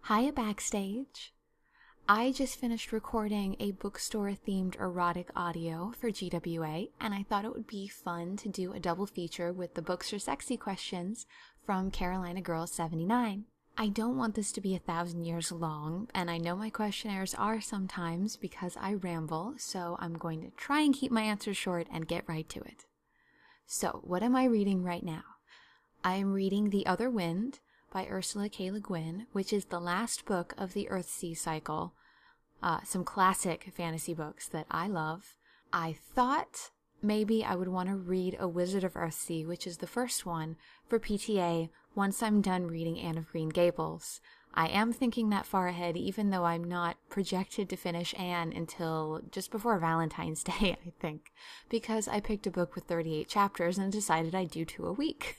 Hiya backstage. I just finished recording a bookstore-themed erotic audio for GWA, and I thought it would be fun to do a double feature with the Books Are Sexy questions from Carolina Girl 79. I don't want this to be 1,000 years long, and I know my questionnaires are sometimes because I ramble, so I'm going to try and keep my answers short and get right to it. So, what am I reading right now? I am reading The Other Wind by Ursula K. Le Guin, which is the last book of the Earthsea cycle. Some classic fantasy books that I love. I thought maybe I would want to read A Wizard of Earthsea, which is the first one, for PTA once I'm done reading Anne of Green Gables. I am thinking that far ahead, even though I'm not projected to finish Anne until just before Valentine's Day, I think, because I picked a book with 38 chapters and decided I'd do 2 a week.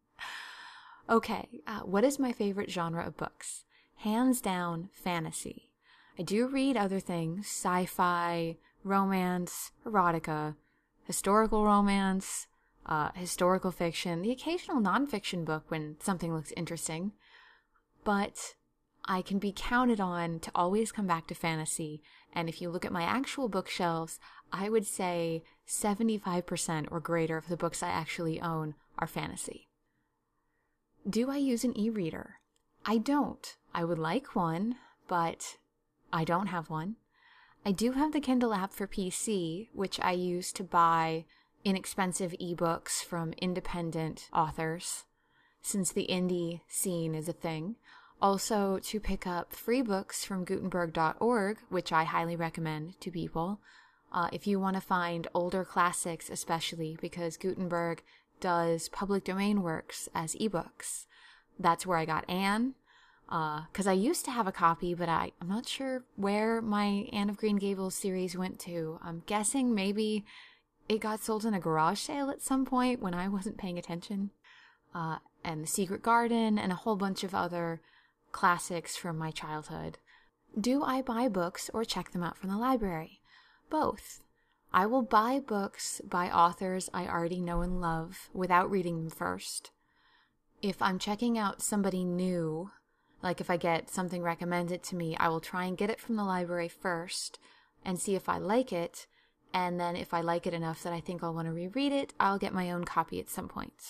Okay, what is my favorite genre of books? Hands down, fantasy. I do read other things, sci-fi, romance, erotica, historical romance, historical fiction, the occasional nonfiction book when something looks interesting, but I can be counted on to always come back to fantasy, and if you look at my actual bookshelves, I would say 75% or greater of the books I actually own are fantasy. Do I use an e-reader? I don't. I would like one, but I don't have one. I do have the Kindle app for PC, which I use to buy inexpensive ebooks from independent authors, since the indie scene is a thing. Also, to pick up free books from Gutenberg.org, which I highly recommend to people, if you want to find older classics especially, because Gutenberg does public domain works as ebooks. That's where I got Anne, because I used to have a copy, but I'm not sure where my Anne of Green Gables series went to. I'm guessing maybe it got sold in a garage sale at some point when I wasn't paying attention. And The Secret Garden and a whole bunch of other classics from my childhood. Do I buy books or check them out from the library? Both. I will buy books by authors I already know and love without reading them first. If I'm checking out somebody new, like if I get something recommended to me, I will try and get it from the library first and see if I like it, and then if I like it enough that I think I'll want to reread it, I'll get my own copy at some point.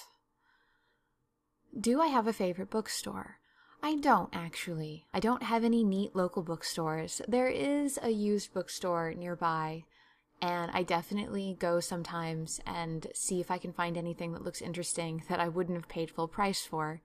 Do I have a favorite bookstore? I don't, actually. I don't have any neat local bookstores. There is a used bookstore nearby, and I definitely go sometimes and see if I can find anything that looks interesting that I wouldn't have paid full price for.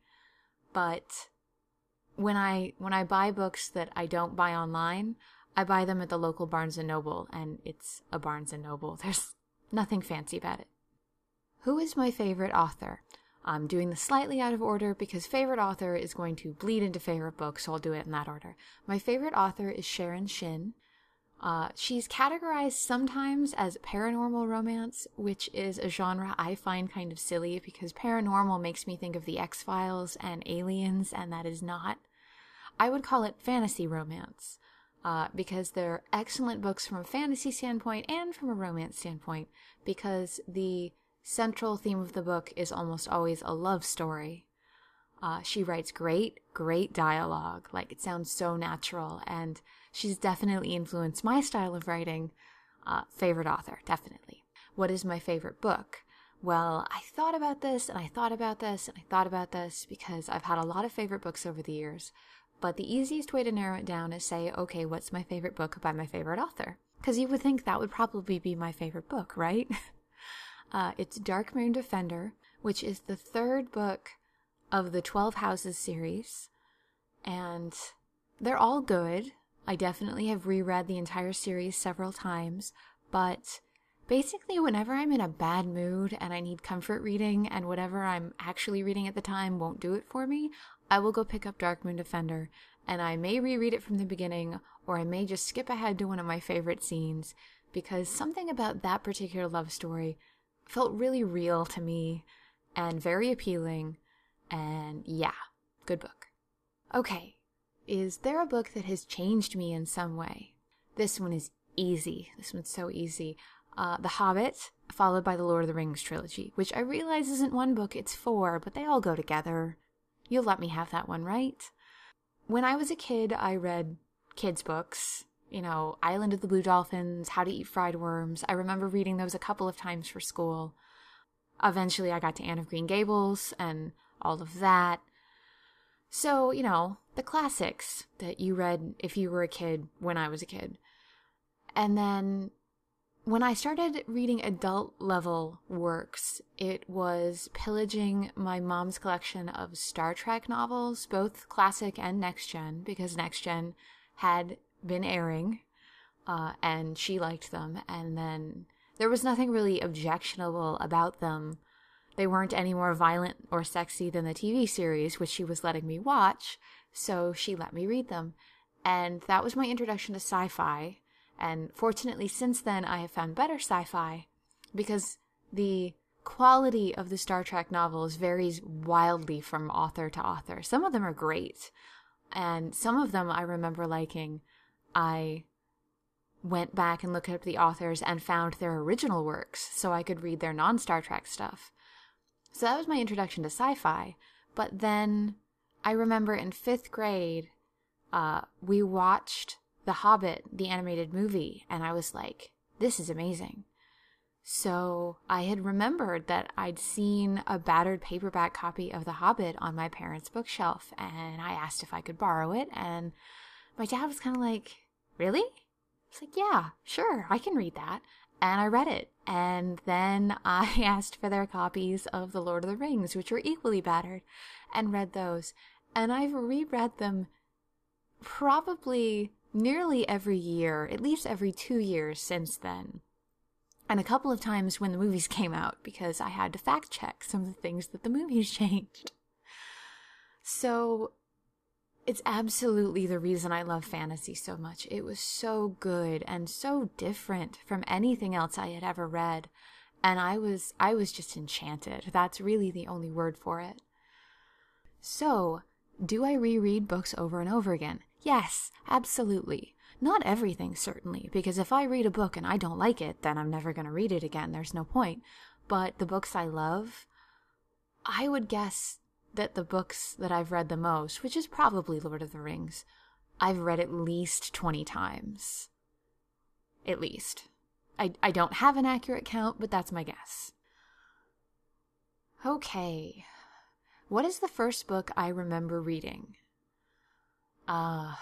But when I buy books that I don't buy online, I buy them at the local Barnes & Noble, and it's a Barnes & Noble. There's nothing fancy about it. Who is my favorite author? I'm doing this slightly out of order because favorite author is going to bleed into favorite book, so I'll do it in that order. My favorite author is Sharon Shin. She's categorized sometimes as paranormal romance, which is a genre I find kind of silly because paranormal makes me think of the X-Files and aliens, and that is not. I would call it fantasy romance, because they're excellent books from a fantasy standpoint and from a romance standpoint, because the central theme of the book is almost always a love story. She writes great dialogue. Like, it sounds so natural, and she's definitely influenced my style of writing. Favorite author, definitely. What is my favorite book? Well, I thought about this, and I thought about this, and I thought about this, because I've had a lot of favorite books over the years. But the easiest way to narrow it down is say, okay, what's my favorite book by my favorite author? Because you would think that would probably be my favorite book, right? It's Darkmoon Defender, which is the 3rd book of the 12 Houses series, and they're all good. I definitely have reread the entire series several times, but basically whenever I'm in a bad mood and I need comfort reading and whatever I'm actually reading at the time won't do it for me, I will go pick up Darkmoon Defender, and I may reread it from the beginning, or I may just skip ahead to one of my favorite scenes, because something about that particular love story felt really real to me and very appealing. And yeah, good book. Okay, is there a book that has changed me in some way? This one is easy. This one's so easy. The Hobbit, followed by the Lord of the Rings trilogy, which I realize isn't one book, it's 4, but they all go together. You'll let me have that one, right? when I was a kid, I read kids' books. You know, Island of the Blue Dolphins, How to Eat Fried Worms. I remember reading those a couple of times for school. Eventually, I got to Anne of Green Gables and all of that. So, you know, the classics that you read if you were a kid when I was a kid. And then when I started reading adult level works, it was pillaging my mom's collection of Star Trek novels, both classic and next gen, because next gen had been airing, and she liked them. And then there was nothing really objectionable about them. They weren't any more violent or sexy than the TV series, which she was letting me watch, so she let me read them. And that was my introduction to sci-fi. And fortunately, since then, I have found better sci-fi, because the quality of the Star Trek novels varies wildly from author to author. Some of them are great, and some of them I remember liking. I went back and looked up the authors and found their original works so I could read their non-Star Trek stuff. So that was my introduction to sci-fi. But then I remember in 5th grade, we watched The Hobbit, the animated movie, and I was like, this is amazing. So I had remembered that I'd seen a battered paperback copy of The Hobbit on my parents' bookshelf, and I asked if I could borrow it, and my dad was kind of like, really? I was like, yeah, sure, I can read that. And I read it. And then I asked for their copies of The Lord of the Rings, which were equally battered, and read those. And I've reread them probably nearly every year, at least every 2 years since then. And a couple of times when the movies came out, because I had to fact check some of the things that the movies changed. So it's absolutely the reason I love fantasy so much. It was so good and so different from anything else I had ever read. And I was just enchanted. That's really the only word for it. So, do I reread books over and over again? Yes, absolutely. Not everything, certainly, because if I read a book and I don't like it, then I'm never going to read it again. There's no point. But the books I love, I would guess that the books that I've read the most, which is probably Lord of the Rings, I've read at least 20 times. At least. I don't have an accurate count, but that's my guess. Okay. What is the first book I remember reading? I'm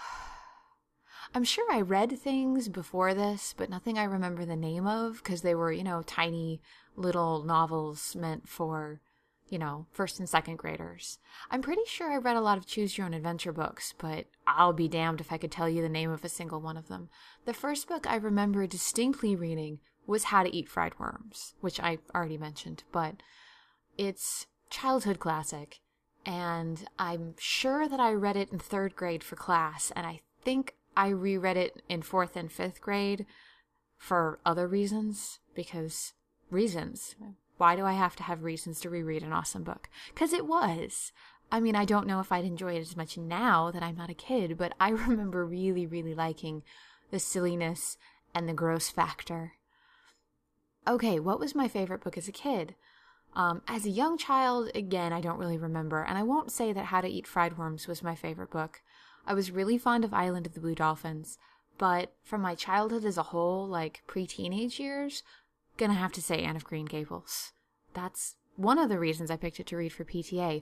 sure I read things before this, but nothing I remember the name of, because they were, tiny little novels meant for, 1st and 2nd graders. I'm pretty sure I read a lot of Choose Your Own Adventure books, but I'll be damned if I could tell you the name of a single one of them. The first book I remember distinctly reading was How to Eat Fried Worms, which I already mentioned, but it's childhood classic, and I'm sure that I read it in 3rd grade for class, and I think I reread it in 4th and 5th grade for other reasons, because reasons. Why do I have to have reasons to reread an awesome book? Because it was. I mean, I don't know if I'd enjoy it as much now that I'm not a kid, but I remember really, really liking the silliness and the gross factor. Okay, what was my favorite book as a kid? As a young child, again, I don't really remember, and I won't say that How to Eat Fried Worms was my favorite book. I was really fond of Island of the Blue Dolphins, but from my childhood as a whole, like pre-teenage years, gonna have to say Anne of Green Gables. That's one of the reasons I picked it to read for PTA.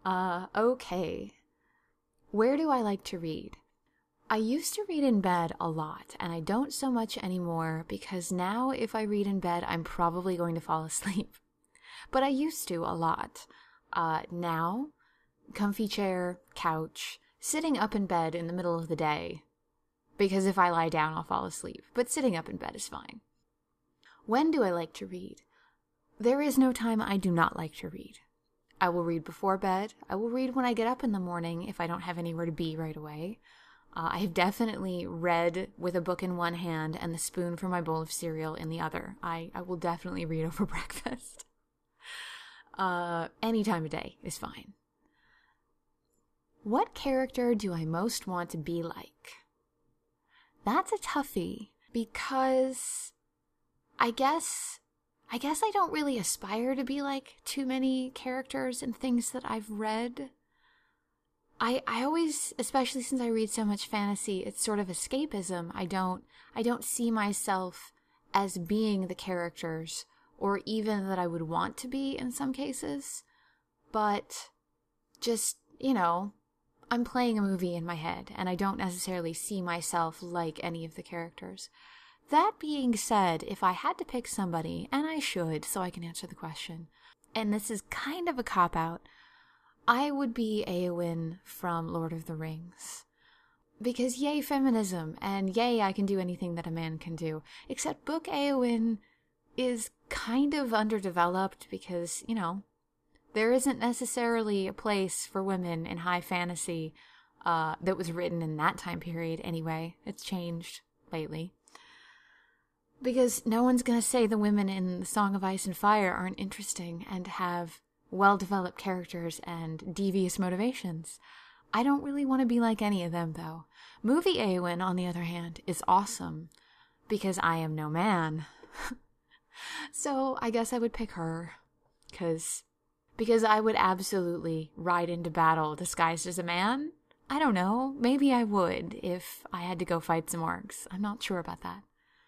Okay. Where do I like to read? I used to read in bed a lot, and I don't so much anymore, because now if I read in bed, I'm probably going to fall asleep. But I used to a lot. Now, comfy chair, couch, sitting up in bed in the middle of the day, because if I lie down, I'll fall asleep. But sitting up in bed is fine. When do I like to read? There is no time I do not like to read. I will read before bed. I will read when I get up in the morning if I don't have anywhere to be right away. I have definitely read with a book in one hand and the spoon for my bowl of cereal in the other. I will definitely read over breakfast. Any time of day is fine. What character do I most want to be like? That's a toughie, because I guess I don't really aspire to be like too many characters and things that I've read. I always, especially since I read so much fantasy, it's sort of escapism. I don't see myself as being the characters, or even that I would want to be in some cases. But just, I'm playing a movie in my head, and I don't necessarily see myself like any of the characters. That being said, if I had to pick somebody, and I should, so I can answer the question, and this is kind of a cop-out, I would be Éowyn from Lord of the Rings. Because yay feminism, and yay I can do anything that a man can do. Except Book Éowyn is kind of underdeveloped because, there isn't necessarily a place for women in high fantasy that was written in that time period anyway. It's changed lately. Because no one's going to say the women in the Song of Ice and Fire aren't interesting and have well-developed characters and devious motivations. I don't really want to be like any of them, though. Movie Éowyn, on the other hand, is awesome because I am no man. So I guess I would pick her because I would absolutely ride into battle disguised as a man. I don't know. Maybe I would if I had to go fight some orcs. I'm not sure about that.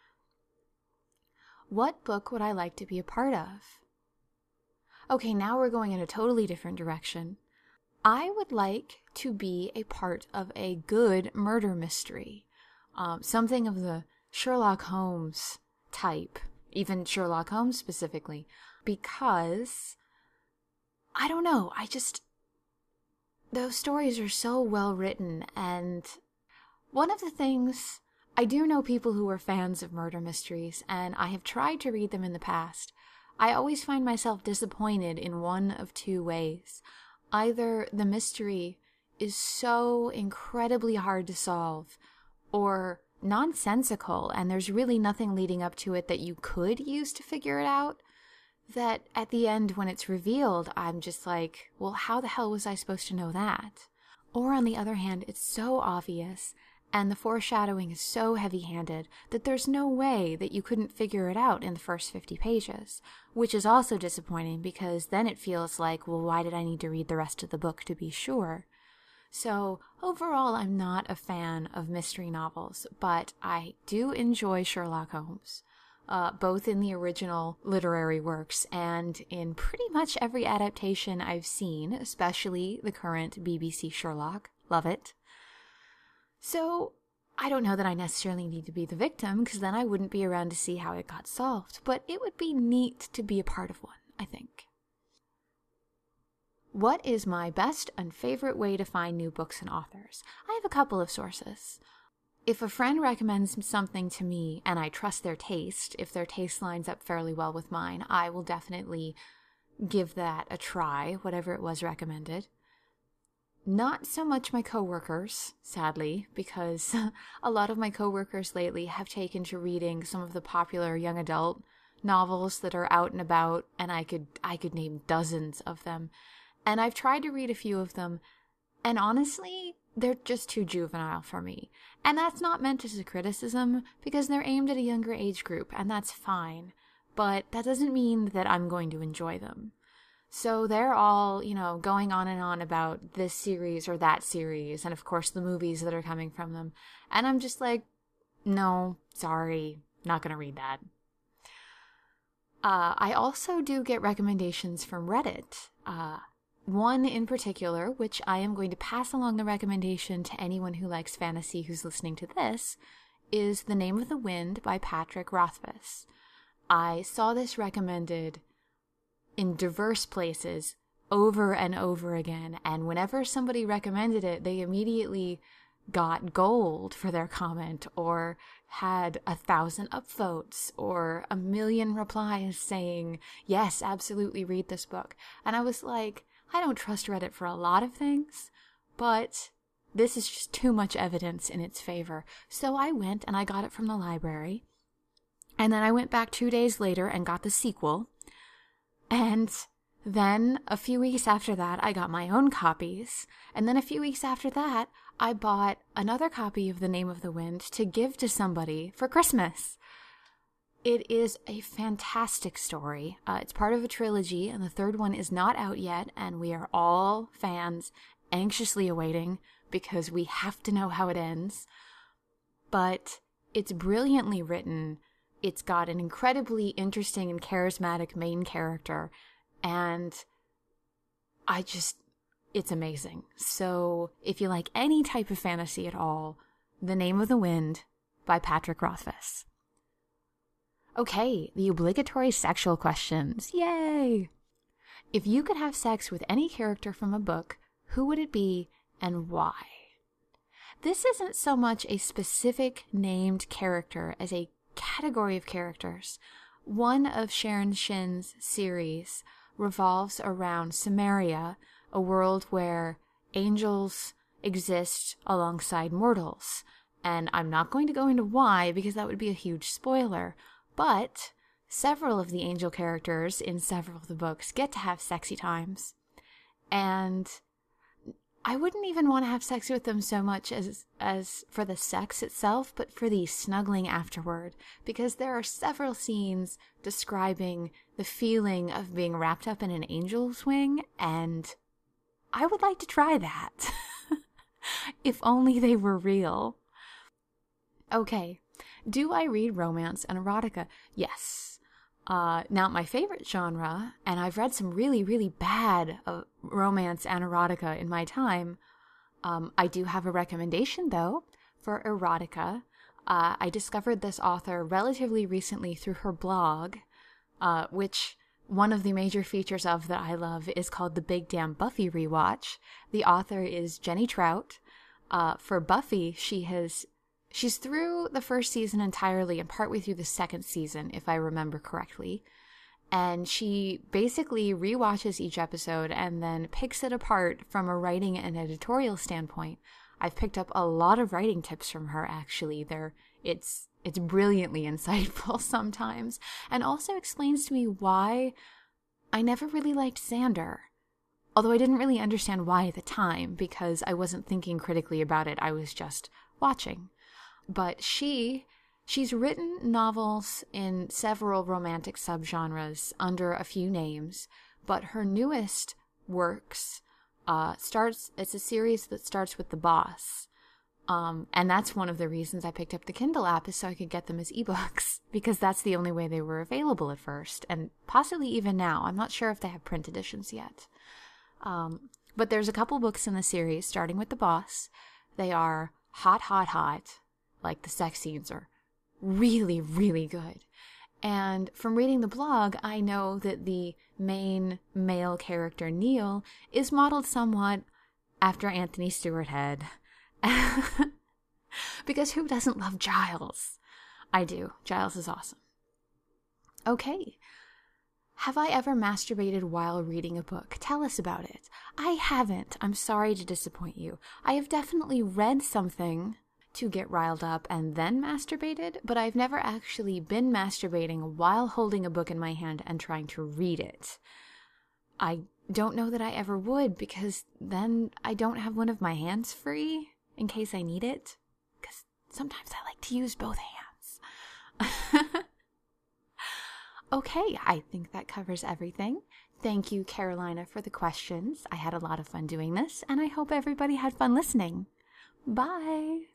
What book would I like to be a part of? Okay, now we're going in a totally different direction. I would like to be a part of a good murder mystery. Something of the Sherlock Holmes type, even Sherlock Holmes specifically, because, I don't know, those stories are so well written, and one of the things, I do know people who are fans of murder mysteries, and I have tried to read them in the past. I always find myself disappointed in one of two ways. Either the mystery is so incredibly hard to solve, or nonsensical, and there's really nothing leading up to it that you could use to figure it out, that at the end when it's revealed, I'm just like, well, how the hell was I supposed to know that? Or on the other hand, it's so obvious, and the foreshadowing is so heavy-handed that there's no way that you couldn't figure it out in the first 50 pages, which is also disappointing because then it feels like, well, why did I need to read the rest of the book to be sure? So overall, I'm not a fan of mystery novels, but I do enjoy Sherlock Holmes, both in the original literary works and in pretty much every adaptation I've seen, especially the current BBC Sherlock. Love it. So, I don't know that I necessarily need to be the victim, because then I wouldn't be around to see how it got solved, but it would be neat to be a part of one, I think. What is my best and favorite way to find new books and authors? I have a couple of sources. If a friend recommends something to me, and I trust their taste, if their taste lines up fairly well with mine, I will definitely give that a try, whatever it was recommended. Not so much my coworkers, sadly, because a lot of my coworkers lately have taken to reading some of the popular young adult novels that are out and about, and I could name dozens of them. And I've tried to read a few of them, and honestly, they're just too juvenile for me. And that's not meant as a criticism, because they're aimed at a younger age group, and that's fine. But that doesn't mean that I'm going to enjoy them. So they're all, going on and on about this series or that series, and of course the movies that are coming from them. And I'm just like, no, sorry, not gonna read that. I also do get recommendations from Reddit. One in particular, which I am going to pass along the recommendation to anyone who likes fantasy who's listening to this, is The Name of the Wind by Patrick Rothfuss. I saw this recommended in diverse places over and over again, and whenever somebody recommended it, they immediately got gold for their comment, or had 1,000 upvotes, or 1,000,000 replies saying, yes, absolutely read this book. And I was like, I don't trust Reddit for a lot of things, but this is just too much evidence in its favor. So I went and I got it from the library, and then I went back 2 days later and got the sequel. And then a few weeks after that, I got my own copies. And then a few weeks after that, I bought another copy of The Name of the Wind to give to somebody for Christmas. It is a fantastic story. It's part of a trilogy, and the third one is not out yet, and we are all fans. anxiously awaiting because we have to know how it ends. But it's brilliantly written. It's got an incredibly interesting and charismatic main character, and it's amazing. So if you like any type of fantasy at all, The Name of the Wind by Patrick Rothfuss. Okay, the obligatory sexual questions. Yay! If you could have sex with any character from a book, who would it be and why? This isn't so much a specific named character as a category of characters. One of Sharon Shin's series revolves around Samaria, a world where angels exist alongside mortals. And I'm not going to go into why because that would be a huge spoiler, but several of the angel characters in several of the books get to have sexy times. And I wouldn't even want to have sex with them so much as for the sex itself, but for the snuggling afterward, because there are several scenes describing the feeling of being wrapped up in an angel's wing, and I would like to try that. If only they were real. Okay, do I read romance and erotica? Yes. Not my favorite genre, and I've read some really, really bad romance and erotica in my time. I do have a recommendation, though, for erotica. I discovered this author relatively recently through her blog, which one of the major features of that I love is called the Big Damn Buffy Rewatch. The author is Jenny Trout. For Buffy, she's through the first season entirely and partway through the second season, if I remember correctly. And she basically rewatches each episode and then picks it apart from a writing and editorial standpoint. I've picked up a lot of writing tips from her, actually. It's brilliantly insightful sometimes, and also explains to me why I never really liked Xander. Although I didn't really understand why at the time, because I wasn't thinking critically about it, I was just watching. But she's written novels in several romantic subgenres under a few names, but her newest works it's a series that starts with The Boss. And that's one of the reasons I picked up the Kindle app, is so I could get them as ebooks, because that's the only way they were available at first, and possibly even now. I'm not sure if they have print editions yet. But there's a couple books in the series, starting with The Boss. They are hot, hot, hot. Like, the sex scenes are really, really good. And from reading the blog, I know that the main male character, Neil, is modeled somewhat after Anthony Stewart Head. Because who doesn't love Giles? I do. Giles is awesome. Okay. Have I ever masturbated while reading a book? Tell us about it. I haven't. I'm sorry to disappoint you. I have definitely read something to get riled up and then masturbated, but I've never actually been masturbating while holding a book in my hand and trying to read it. I don't know that I ever would, because then I don't have one of my hands free in case I need it, because sometimes I like to use both hands. Okay, I think that covers everything. Thank you, Carolina, for the questions. I had a lot of fun doing this, and I hope everybody had fun listening. Bye!